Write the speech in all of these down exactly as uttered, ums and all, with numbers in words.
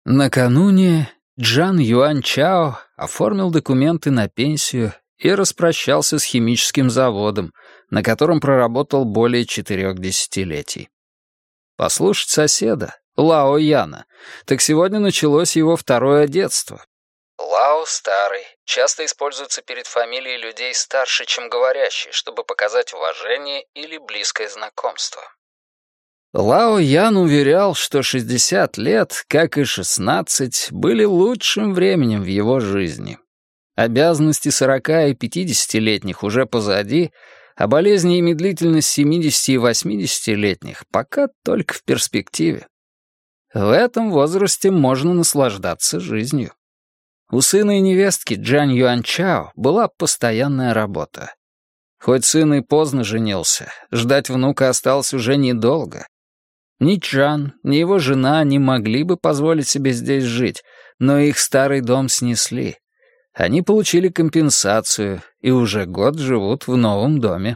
Накануне Джан Юань Чао оформил документы на пенсию и распрощался с химическим заводом, на котором проработал более четырех десятилетий. Послушать соседа, Лао Яна, так сегодня началось его второе детство. Лао старый часто используется перед фамилией людей старше, чем говорящие, чтобы показать уважение или близкое знакомство. Лао Ян уверял, что шестьдесят лет, как и шестнадцать, были лучшим временем в его жизни. Обязанности сорока и пятидесятилетних уже позади, а болезни и медлительность семидесяти и восьмидесятилетних пока только в перспективе. В этом возрасте можно наслаждаться жизнью. У сына и невестки Джан Юаньчао была постоянная работа. Хоть сын и поздно женился, ждать внука осталось уже недолго. Ни Джан, ни его жена не могли бы позволить себе здесь жить, но их старый дом снесли. Они получили компенсацию и уже год живут в новом доме.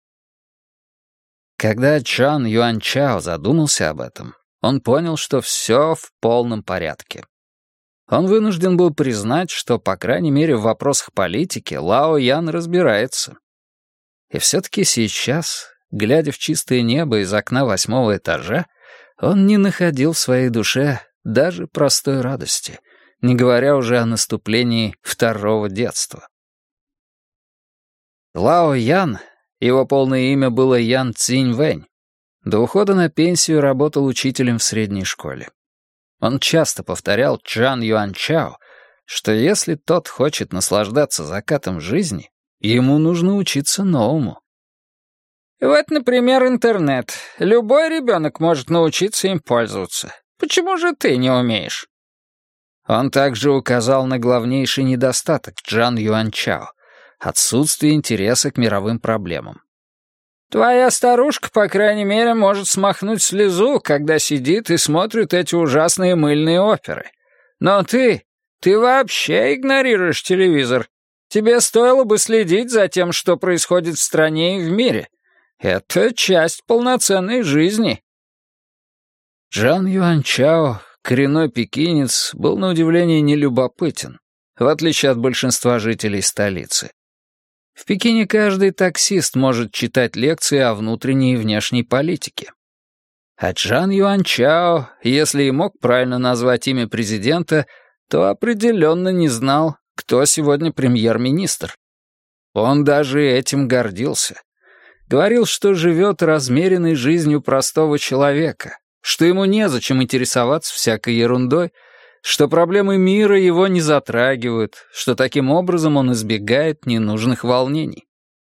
Когда Чан Юаньчао задумался об этом, он понял, что все в полном порядке. Он вынужден был признать, что, по крайней мере, в вопросах политики Лао Ян разбирается. И все-таки сейчас, глядя в чистое небо из окна восьмого этажа, он не находил в своей душе даже простой радости, не говоря уже о наступлении второго детства. Лао Ян, его полное имя было Ян Цзиньвэнь, до ухода на пенсию работал учителем в средней школе. Он часто повторял Чжан Юаньчао, что если тот хочет наслаждаться закатом жизни, ему нужно учиться новому. Вот, например, интернет. Любой ребенок может научиться им пользоваться. Почему же ты не умеешь? Он также указал на главнейший недостаток Чжан Юаньчао — отсутствие интереса к мировым проблемам. Твоя старушка, по крайней мере, может смахнуть слезу, когда сидит и смотрит эти ужасные мыльные оперы. Но ты, ты вообще игнорируешь телевизор. Тебе стоило бы следить за тем, что происходит в стране и в мире. Это часть полноценной жизни. Чжан Юаньчао, коренной пекинец, был на удивление нелюбопытен, в отличие от большинства жителей столицы. В Пекине каждый таксист может читать лекции о внутренней и внешней политике. А Чжан Юаньчао, если и мог правильно назвать имя президента, то определенно не знал, кто сегодня премьер-министр. Он даже этим гордился. Говорил, что живет размеренной жизнью простого человека, что ему незачем интересоваться всякой ерундой, что проблемы мира его не затрагивают, что таким образом он избегает ненужных волнений.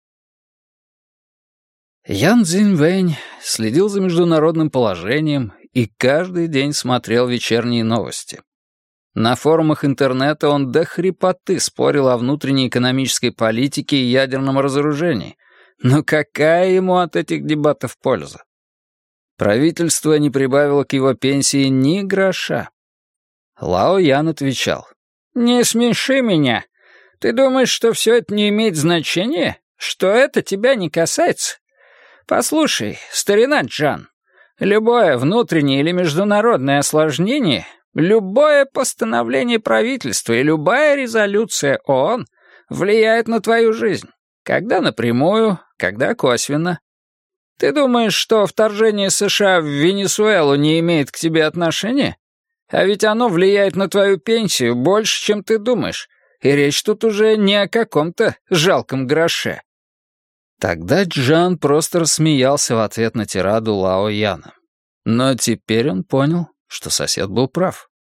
Ян Цзиньвэнь следил за международным положением и каждый день смотрел вечерние новости. На форумах интернета он до хрипоты спорил о внутренней экономической политике и ядерном разоружении, но какая ему от этих дебатов польза? Правительство не прибавило к его пенсии ни гроша. Лао Ян отвечал: «Не смеши меня. Ты думаешь, что все это не имеет значения? Что это тебя не касается? Послушай, старина Джан, любое внутреннее или международное осложнение, любое постановление правительства и любая резолюция ООН влияет на твою жизнь, когда напрямую, когда косвенно. Ты думаешь, что вторжение США в Венесуэлу не имеет к тебе отношения? А ведь оно влияет на твою пенсию больше, чем ты думаешь, и речь тут уже не о каком-то жалком гроше». Тогда Джан просто рассмеялся в ответ на тираду Лао Яна. Но теперь он понял, что сосед был прав.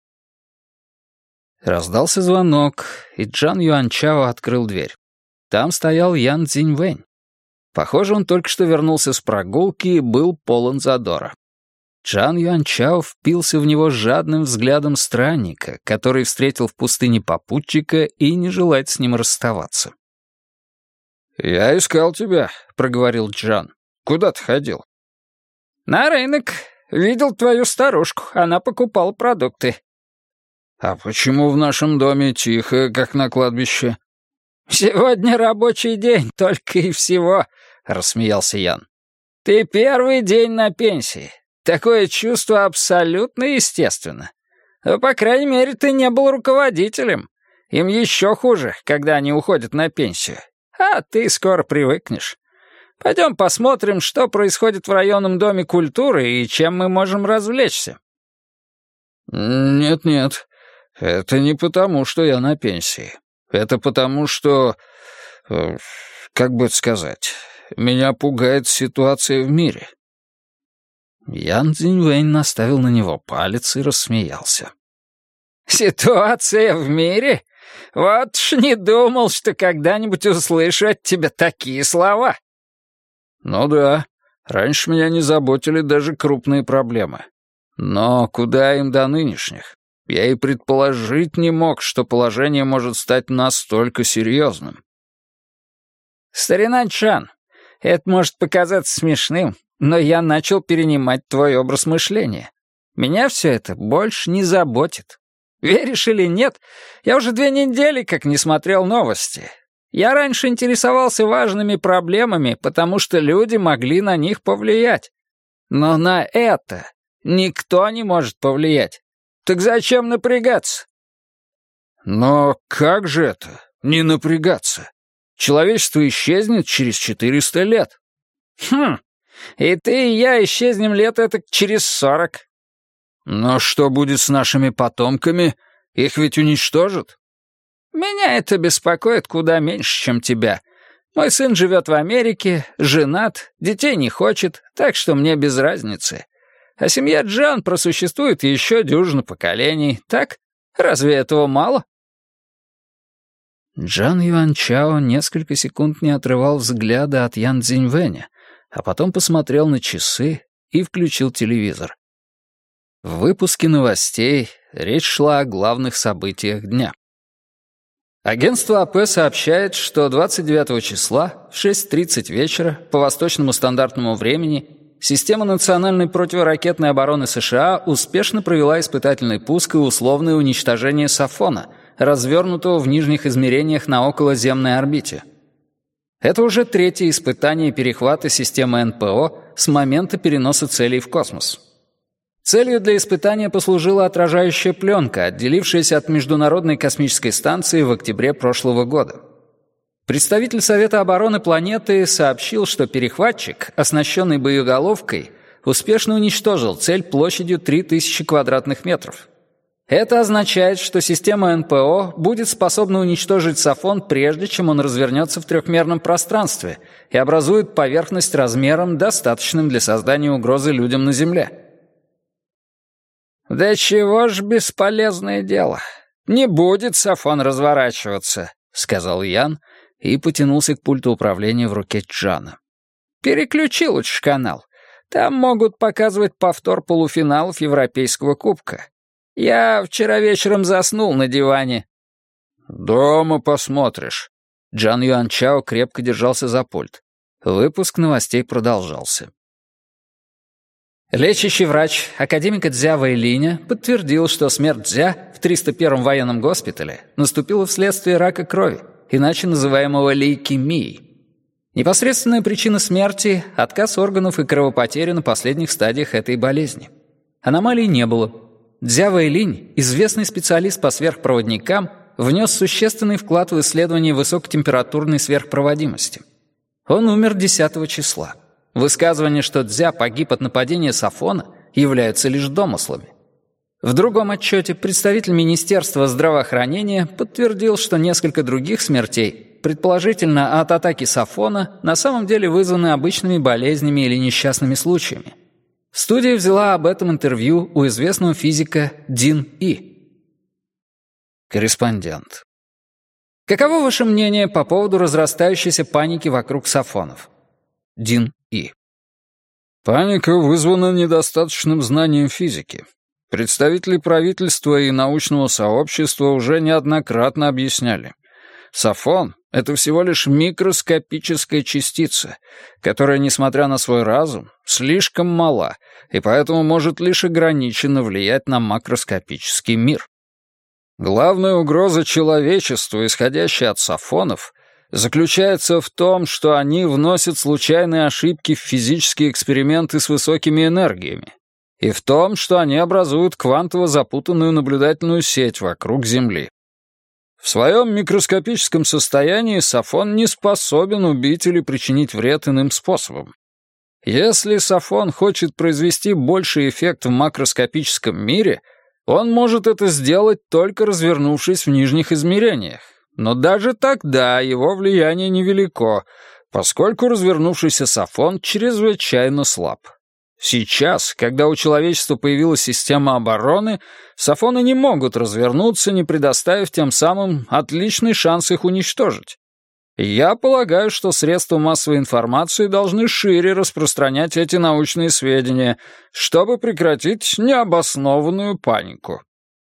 Раздался звонок, и Чжан Юаньчао открыл дверь. Там стоял Ян Цзиньвэнь. Похоже, он только что вернулся с прогулки и был полон задора. Чжан Юаньчао впился в него жадным взглядом странника, который встретил в пустыне попутчика и не желает с ним расставаться. «Я искал тебя», — проговорил Чжан. «Куда ты ходил?» «На рынок. Видел твою старушку. Она покупала продукты». «А почему в нашем доме тихо, как на кладбище?» «Сегодня рабочий день, только и всего», — рассмеялся Ян. «Ты первый день на пенсии. Такое чувство абсолютно естественно. Но, по крайней мере, ты не был руководителем. Им еще хуже, когда они уходят на пенсию. А ты скоро привыкнешь. Пойдем посмотрим, что происходит в районном доме культуры и чем мы можем развлечься». «Нет-нет, это не потому, что я на пенсии. Это потому, что... Как бы это сказать... Меня пугает ситуация в мире». Ян Цзиньвэнь наставил на него палец и рассмеялся. «Ситуация в мире? Вот ж не думал, что когда-нибудь услышу от тебя такие слова». «Ну да, раньше меня не заботили даже крупные проблемы. Но куда им до нынешних? Я и предположить не мог, что положение может стать настолько серьезным». «Старина Чан, это может показаться смешным, но я начал перенимать твой образ мышления. Меня все это больше не заботит. Веришь или нет, я уже две недели как не смотрел новости. Я раньше интересовался важными проблемами, потому что люди могли на них повлиять. Но на это никто не может повлиять. Так зачем напрягаться?» «Но как же это, не напрягаться? Человечество исчезнет через четыреста лет». «Хм, и ты и я исчезнем лет это через сорок». «Но что будет с нашими потомками? Их ведь уничтожат?» «Меня это беспокоит куда меньше, чем тебя. Мой сын живет в Америке, женат, детей не хочет, так что мне без разницы. А семья Джан просуществует еще дюжину поколений, так? Разве этого мало?» Джан Юанчао несколько секунд не отрывал взгляда от Ян Цзиньвэня, а потом посмотрел на часы и включил телевизор. В выпуске новостей речь шла о главных событиях дня. Агентство АП сообщает, что двадцать девятого числа в шесть тридцать вечера по восточному стандартному времени система национальной противоракетной обороны США успешно провела испытательный пуск и условное уничтожение Сафона, развернутого в нижних измерениях на околоземной орбите. Это уже третье испытание перехвата системы эн пэ о с момента переноса целей в космос. Целью для испытания послужила отражающая пленка, отделившаяся от Международной космической станции в октябре прошлого года. Представитель Совета обороны планеты сообщил, что перехватчик, оснащенный боеголовкой, успешно уничтожил цель площадью три тысячи квадратных метров. Это означает, что система эн пэ о будет способна уничтожить Сафон, прежде чем он развернется в трехмерном пространстве и образует поверхность размером, достаточным для создания угрозы людям на Земле. «Да чего ж бесполезное дело. Не будет Сафон разворачиваться», — сказал Ян и потянулся к пульту управления в руке Джана. «Переключи лучше канал. Там могут показывать повтор полуфиналов Европейского кубка. Я вчера вечером заснул на диване». «Дома посмотришь». Джан Юанчао крепко держался за пульт. Выпуск новостей продолжался. Лечащий врач, академик Цзя Вэйлиня, подтвердил, что смерть Цзя в триста первом военном госпитале наступила вследствие рака крови, иначе называемого лейкемией. Непосредственная причина смерти — отказ органов и кровопотери на последних стадиях этой болезни. Аномалий не было. Цзя Вэйлинь, известный специалист по сверхпроводникам, внес существенный вклад в исследование высокотемпературной сверхпроводимости. Он умер десятого числа. Высказывания, что Цзя погиб от нападения Сафона, являются лишь домыслами. В другом отчете представитель Министерства здравоохранения подтвердил, что несколько других смертей, предположительно от атаки Сафона, на самом деле вызваны обычными болезнями или несчастными случаями. Студия взяла об этом интервью у известного физика Дин И. Корреспондент. Каково ваше мнение по поводу разрастающейся паники вокруг Сафонов? Дин И. Паника вызвана недостаточным знанием физики. Представители правительства и научного сообщества уже неоднократно объясняли. Сафон — это всего лишь микроскопическая частица, которая, несмотря на свой разум, слишком мала и поэтому может лишь ограниченно влиять на макроскопический мир. Главная угроза человечеству, исходящая от сафонов, заключается в том, что они вносят случайные ошибки в физические эксперименты с высокими энергиями и в том, что они образуют квантово запутанную наблюдательную сеть вокруг Земли. В своем микроскопическом состоянии Сафон не способен убить или причинить вред иным способом. Если Сафон хочет произвести больший эффект в макроскопическом мире, он может это сделать, только развернувшись в нижних измерениях. Но даже тогда его влияние невелико, поскольку развернувшийся Сафон чрезвычайно слаб. Сейчас, когда у человечества появилась система обороны, Сафоны не могут развернуться, не предоставив тем самым отличный шанс их уничтожить. Я полагаю, что средства массовой информации должны шире распространять эти научные сведения, чтобы прекратить необоснованную панику.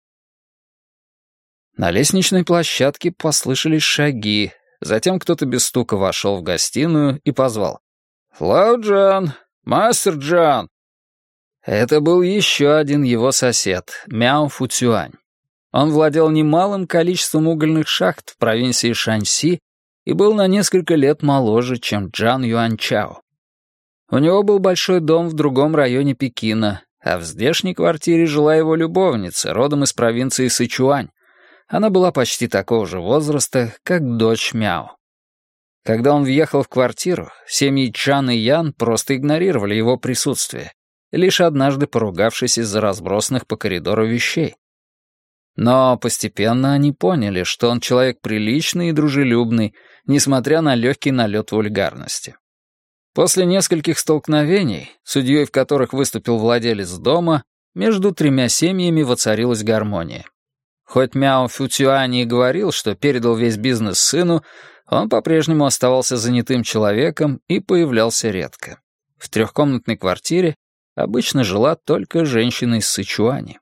На лестничной площадке послышались шаги, затем кто-то без стука вошел в гостиную и позвал: «Лао Джан! Мастер Джан!» Это был еще один его сосед, Мяо Фуцюань. Он владел немалым количеством угольных шахт в провинции Шаньси и был на несколько лет моложе, чем Джан Юанчао. У него был большой дом в другом районе Пекина, а в здешней квартире жила его любовница, родом из провинции Сычуань. Она была почти такого же возраста, как дочь Мяо. Когда он въехал в квартиру, семьи Чан и Ян просто игнорировали его присутствие, лишь однажды поругавшись из-за разбросанных по коридору вещей. Но постепенно они поняли, что он человек приличный и дружелюбный, несмотря на легкий налет вульгарности. После нескольких столкновений, судьей в которых выступил владелец дома, между тремя семьями воцарилась гармония. Хоть Мяо Фуцюань и говорил, что передал весь бизнес сыну, он по-прежнему оставался занятым человеком и появлялся редко. В трехкомнатной квартире обычно жила только женщина из Сычуани.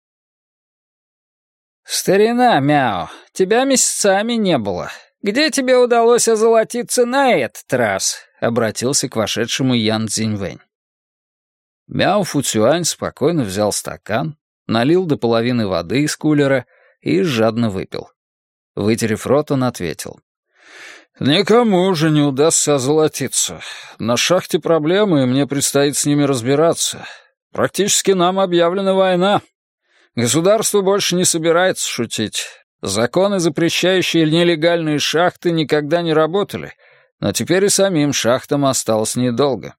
«Старина, Мяо, тебя месяцами не было. Где тебе удалось озолотиться на этот раз?» — обратился к вошедшему Ян Цзиньвэнь. Мяо Фуцюань спокойно взял стакан, налил до половины воды из кулера и жадно выпил. Вытерев рот, он ответил: «Никому уже не удастся озолотиться. На шахте проблемы, и мне предстоит с ними разбираться. Практически нам объявлена война. Государство больше не собирается шутить. Законы, запрещающие нелегальные шахты, никогда не работали, но теперь и самим шахтам осталось недолго».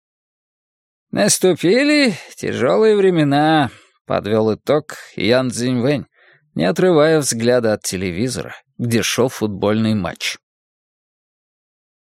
«Наступили тяжелые времена», — подвел итог Ян Цзиньвэнь, не отрывая взгляда от телевизора, где шел футбольный матч.